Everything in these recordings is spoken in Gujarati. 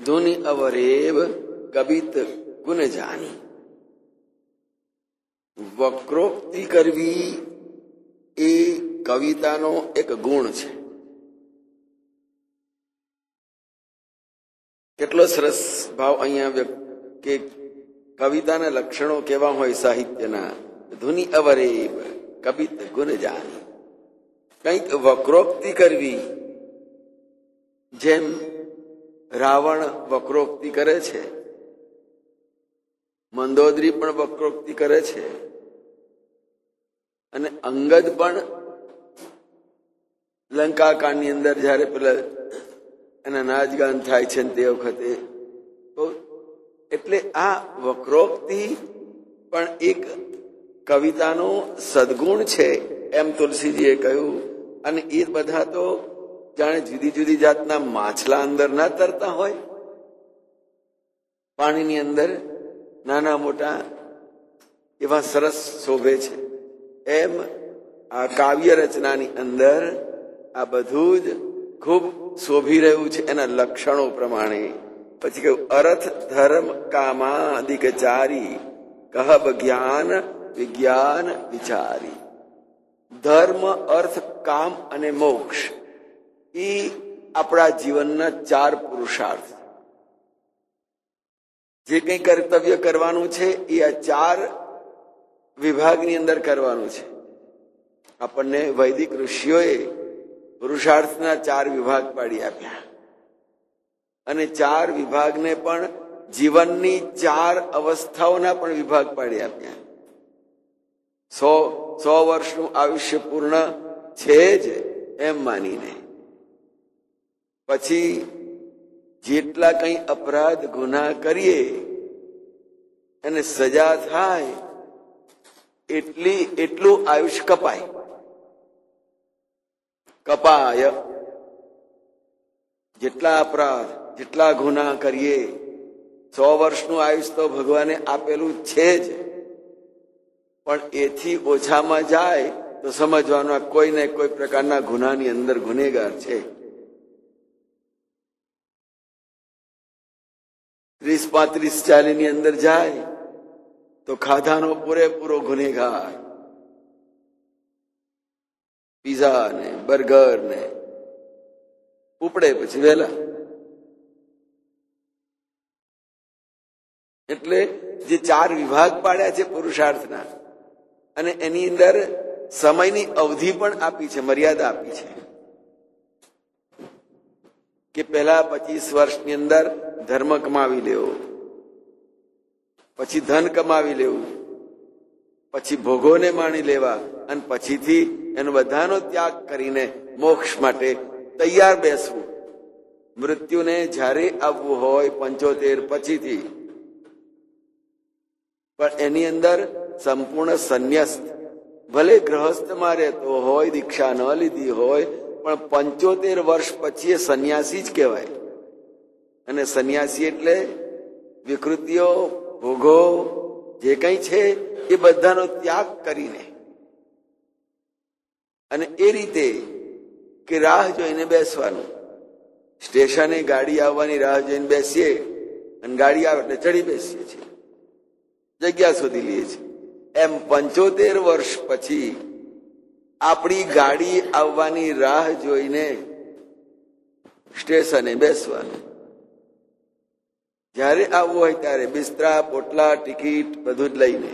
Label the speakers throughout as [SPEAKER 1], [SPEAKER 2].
[SPEAKER 1] ધૂની અવરેવ કબિત ગુણ જાની. વક્રોક્તિ કરવી એ કવિતાનો એક ગુણ છે. કેટલો સરસ ભાવ અહીંયા વ્યક્ત કે કવિતાના લક્ષણો કેવા હોય સાહિત્યના. ધૂની અવરેવ કબિત ગુણ જાની. કંઈક વક્રોક્તિ કરવી, જેમ રાવણ વક્રોક્તિ કરે છે, મંદોદરી પણ વક્રોક્તિ કરે છે, અને અંગદ પણ લંકાકાંડની અંદર જયારે પેલા એના નાચગાન થાય છે તે વખતે. એટલે આ વક્રોક્તિ પણ એક કવિતાનો સદગુણ છે એમ તુલસીજીએ કહ્યું. અને એ બધા તો જાણે જુદી જુદી જાતના માછલા અંદર ના તરતા હોય પાણીની અંદર, નાના મોટા એવા સરસ શોભે છે. એમ આ કાવ્ય રચનાની અંદર આ બધું જ ખૂબ શોભી રહ્યું છે એના લક્ષણો પ્રમાણે. પછી કહ્યું અર્થ ધર્મ કામાદિકચારી કહબ જ્ઞાન વિજ્ઞાન વિચારી. ધર્મ, અર્થ, કામ અને મોક્ષ એ આપણા જીવનના 4 પુરુષાર્થ. જે કંઈ કર્તવ્ય કરવાનું છે એ આ 4 વિભાગની અંદર કરવાનું છે. આપણને વૈદિક ઋષિઓએ પુરુષાર્થના 4 વિભાગ પાડી આપ્યા, અને 4 વિભાગને પણ જીવનની 4 અવસ્થાઓના પણ વિભાગ પાડી આપ્યા. 100 વર્ષનું આયુષ્ય પૂર્ણ છે જ એમ માનીને, પછી જેટલા કંઈ અપરાધ ગુનાહ કરીએ અને સજા થાય એટલું આયુષ્ય કપાય. જેટલા અપરાધ, જેટલા ગુનાહ કરીએ 100 વર્ષનું આયુષ્ય તો ભગવાને આપેલું છે જ, પણ એથી ઓછામાં જાય તો સમજવાનું કોઈ ને કોઈ પ્રકારના ગુનાની અંદર ગુનેગાર છે. 30, 35, 40 ની અંદર જાય તો ખાધાનો પૂરેપૂરો ગુનેગાર. પીઝા ને બર્ગર ને ઉપડે પછી વહેલા. એટલે જે 4 વિભાગ પાડ્યા છે પુરુષાર્થના, અને એની અંદર સમયની અવધિ પણ આપી છે, મર્યાદા આપી છે કે પહેલા 25 વર્ષની અંદર ધર્મ કમાવી લેવો, પછી ધન કમાવી લેવું, પછી ભોગોને માણી લેવા, અને પછીથી એનો બધાનો ત્યાગ કરીને મોક્ષ માટે તૈયાર બેસવું. મૃત્યુને જ્યારે આવવું હોય 75 પછીથી, પણ એની અંદર સંપૂર્ણ સંન્યાસ્ત, ભલે ગ્રહસ્થમાં રહેતો હોય, દીક્ષા ન લીધી હોય, પણ 75 વર્ષ પછી એ સંન્યાસી જ કહેવાય. અને સંન્યાસી એટલે વિકૃતિઓ, ભોગો જે કંઈ છે એ બધાનો ત્યાગ કરીને, અને એ રીતે કે રાહ જોઈને બેસવાનું. સ્ટેશને ગાડી આવવાની રાહ જોઈને બેસીએ, અને ગાડી આવે એટલે ચડી બેસીએ છીએ, જગ્યા શોધી લઈએ છીએ. એમ 75 વર્ષ પછી આપણી ગાડી આવવાની રાહ જોઈને સ્ટેશને બેસવાનું. જ્યારે આવવું હોય ત્યારે બિસ્તરા, પોટલા, ટિકિટ બધું જ લઈને.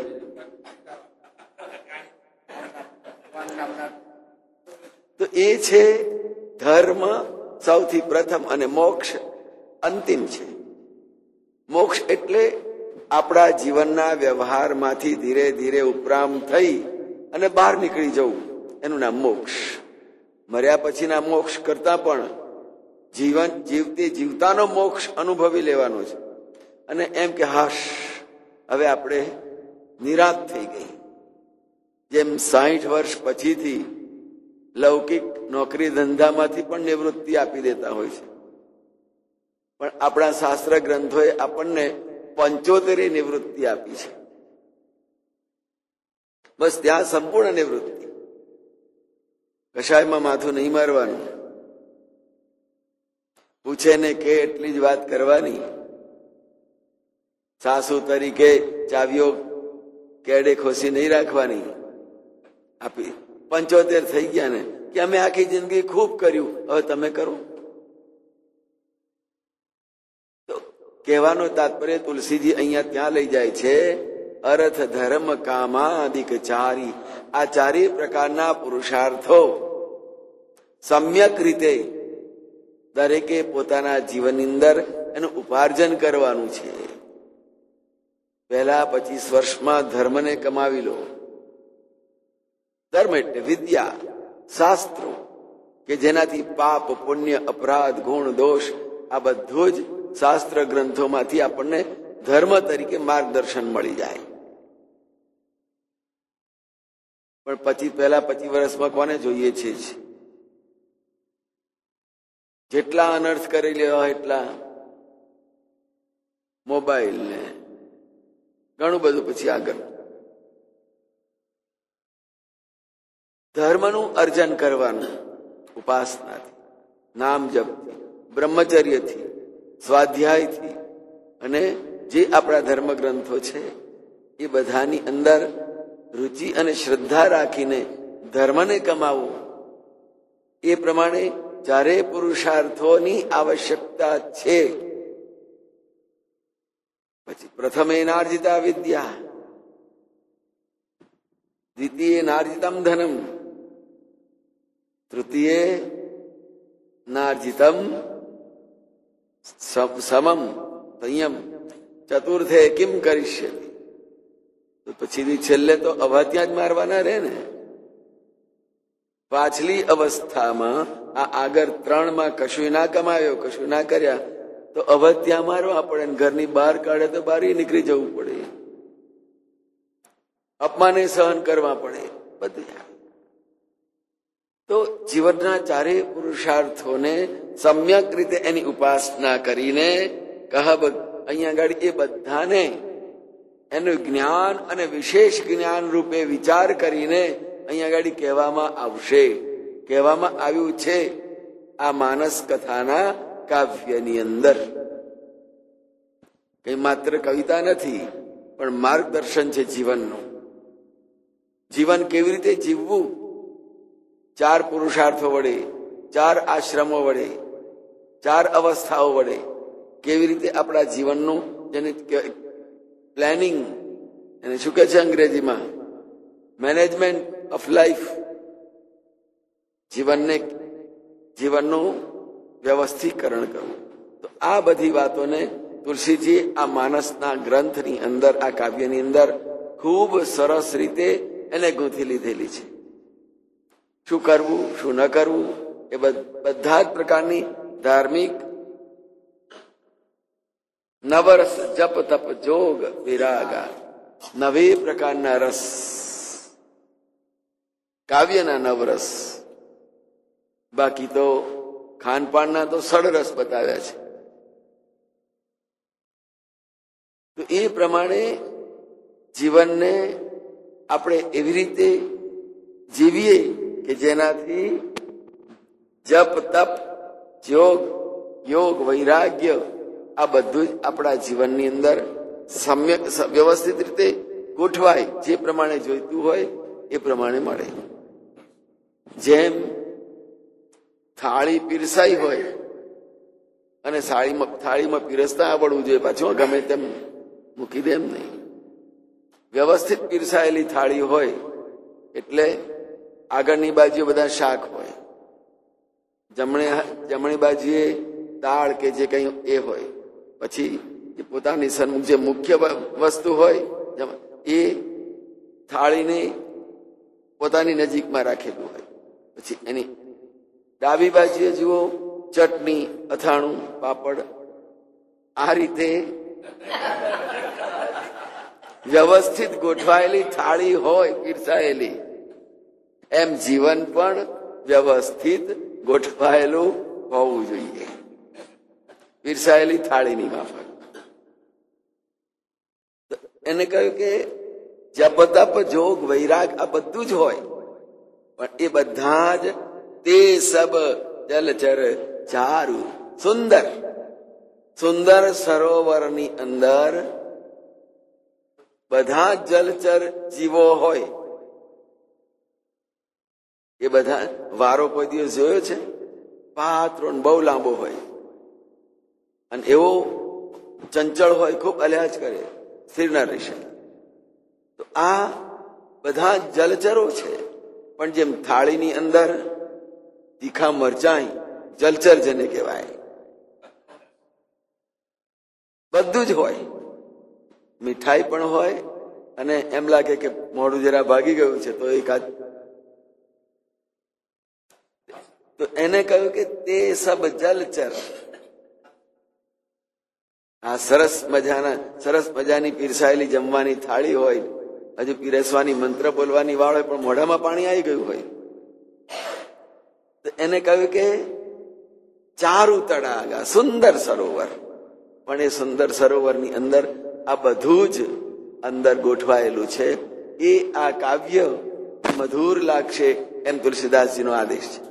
[SPEAKER 1] તો એ છે ધર્મ સૌથી પ્રથમ, અને મોક્ષ અંતિમ છે. મોક્ષ એટલે આપણા જીવનના વ્યવહારમાંથી ધીરે ધીરે ઉપરામ થઈ અને બહાર નીકળી જવું, એનું નામ મોક્ષ. મર્યા પછીના મોક્ષ કરતા પણ જીવન જીવતે જીવતાનો મોક્ષ અનુભવી લેવાનો છે. અને એમ કે હાશ, હવે આપણે નિરાંત થઈ ગઈ. જેમ 60 વર્ષ પછીથી લૌકિક નોકરી ધંધામાંથી પણ નિવૃત્તિ આપી દેતા હોય છે, પણ આપણા શાસ્ત્ર ગ્રંથોએ આપણને 75 નિવૃત્તિ આપી છે. બસ ત્યાં સંપૂર્ણ નિવૃત્તિ, કશાયમાં માથું નહીં મારવાનું. પૂછે ને કે એટલી જ વાત કરવાની. સાસુ તરીકે ચાવીઓ કેડે ખોસી નહીં રાખવાની. આપી 75 થઈ ગયા ને કે અમે આખી જિંદગી ખૂબ કર્યું, હવે તમે કરો. તો કહેવાનો તાત્પર્ય તુલસીજી અહીંયા ત્યાં લઈ જાય છે, અર્થ ધર્મ કામાદિક ચારી, આ ચારેય પ્રકારના પુરુષાર્થો સમ્યક રીતે દરેકે પોતાના જીવનની અંદર એનું ઉપાર્જન કરવાનું છે. પહેલા 25 વર્ષમાં ધર્મને કમાવી લો. ધર્મ એટલે વિદ્યા, શાસ્ત્રો કે જેનાથી પાપ, પુણ્ય, અપરાધ, ગુણ, દોષ આ બધું જ શાસ્ત્ર ગ્રંથોમાંથી આપણને ધર્મ તરીકે માર્ગદર્શન મળી જાય. પણ પહેલા 25 વર્ષમાં કોને જોઈએ છે? જેટલા અનર્થ કરી લેવા એટલા મોબાઈલ ને ઘણું બધું પછી આગળ. ધર્મનું અર્જન કરવાનું ઉપાસનાથી, નામ જપથી, બ્રહ્મચર્યથી, સ્વાધ્યાયથી અને જે આપણા ધર્મ ગ્રંથો છે એ બધાની અંદર રુચિ અને શ્રદ્ધા રાખીને ધર્મને કમાવવું. એ પ્રમાણે ચારે પુરુષાર્થોની આવશ્યકતા છે. પછી પ્રથમે નાર્જિતા વિદ્યા, દ્વિતીય નાર્જિતમ ધનમ, તૃતીય નાર્જિતમ સમમ સંયમ, ચતુર્થે કિમ કરિષ્યતિ. તો પછી છેલ્લે તો અવાત્યા જ મારવાના રહે ને. પાછલી અવસ્થામાં આ આગળ 3માં કશું ના કમાયો, કશું ના કર્યા તો અવત્યા મારવા પડે, ઘરની બહાર કાઢે તો બહાર નીકળી જવું પડે, અપમાને સહન કરવા પડે બધું. તો જીવનના ચારેય પુરુષાર્થોને સમ્યક રીતે એની ઉપાસના કરીને અહીંયા આગળ એ બધાને એનું જ્ઞાન અને વિશેષ જ્ઞાન રૂપે વિચાર કરીને અહીંયા આગળ કહેવામાં આવશે. કહેવામાં આવ્યું છે આ માનસ કથાના કાવ્યની અંદર. કઈ માત્ર કવિતા નથી, પણ માર્ગદર્શન છે જીવનનું. જીવન કેવી રીતે જીવવું, 4 પુરુષાર્થો વડે, 4 આશ્રમો વડે, 4 અવસ્થાઓ વડે કેવી રીતે આપણા જીવનનું, જેને પ્લાનિંગ, એને શું કહે છે અંગ્રેજીમાં, મેનેજમેન્ટ ઓફ લાઈફ, જીવનનું વ્યવસ્થીકરણ કરવું. તો આ બધી વાતોને તુલસીજી આ માનસના ગ્રંથની અંદર, આ કાવ્યની અંદર ખૂબ સરસ રીતે એને ગૂંથી લીધેલી છે. શું કરવું, શું ન કરવું, એ બધા જ પ્રકારની ધાર્મિક નવરસ, જપ તપ જોગ વિરાગા, 9 પ્રકારના રસ, કાવ્યના નવરસ. બાકી તો ખાનપાનના તો સડરસ બતાવ્યા છે. તો એ પ્રમાણે જીવનને આપણે એવી રીતે જીવીએ કે જેનાથી જપ તપ યોગ વૈરાગ્ય આ બધું જ આપણા જીવનની અંદર સમ્યક વ્યવસ્થિત રીતે ગોઠવાય, જે પ્રમાણે જોઈતું હોય એ પ્રમાણે મળે. જેમ થાળી પીરસાઈ હોય અને થાળીમાં પીરસતા આવડવું જોઈએ, પાછું ગમે તેમ મૂકી દે એમ નહીં. વ્યવસ્થિત પીરસાયેલી થાળી હોય એટલે આગળની બાજુએ બધા શાક હોય, જમણી બાજુએ દાળ કે જે કઈ એ હોય, પછી પોતાની સન્મુખ જે મુખ્ય વસ્તુ હોય એ થાળીને પોતાની નજીકમાં રાખેલું હોય. પછી એની ડાબી બાજુએ જુઓ ચટણી, અથાણું, પાપડ. આ રીતે વ્યવસ્થિત ગોઠવાયેલી થાળી હોય પીરસાયેલી, એમ જીવન પણ વ્યવસ્થિત ગોઠવાયેલું હોવું જોઈએ, પીરસાયેલી થાળીની માફક. એને કહ્યું કે જપ તપ જોગ વૈરાગ આ બધું જ હોય, પણ એ બધા જ તે સબ જલચર ચારુ સુંદર સુંદર સરોવરની અંદર બધા જલચર જીવો હોય. એ બધા વારો કોઈ દિવસ જોયો છે? પાત્રો બહુ લાંબો હોય અને એવો ચંચળ હોય, ખૂબ અલ્યા જ કરે, સ્થિર ના રહી શકે. તો આ બધા જલચરો છે. પણ જેમ થાળીની અંદર તીખા મરચાઈ જલચર જેને કહેવાય, બધું જ હોય. મીઠાઈ પણ હોય અને એમ લાગે કે મોઢું જરા ભાગી ગયું છે તો એકાદ, તો એને કહ્યું કે તે સબ જલચર. આ સરસ મજાની પીરસાયેલી જમવાની થાળી હોય, હજુ પીરસવાની મંત્ર બોલવાની વાળ હોય, પણ મોઢામાં પાણી આવી ગયું હોય, તો એને કહ્યું કે ચારુ તડાગા, સુંદર સરોવર. પણ એ સુંદર સરોવરની અંદર આ બધું જ અંદર ગોઠવાયેલું છે. એ આ કાવ્ય મધુર લાગશે એમ તુલસીદાસજીનો આદેશ છે.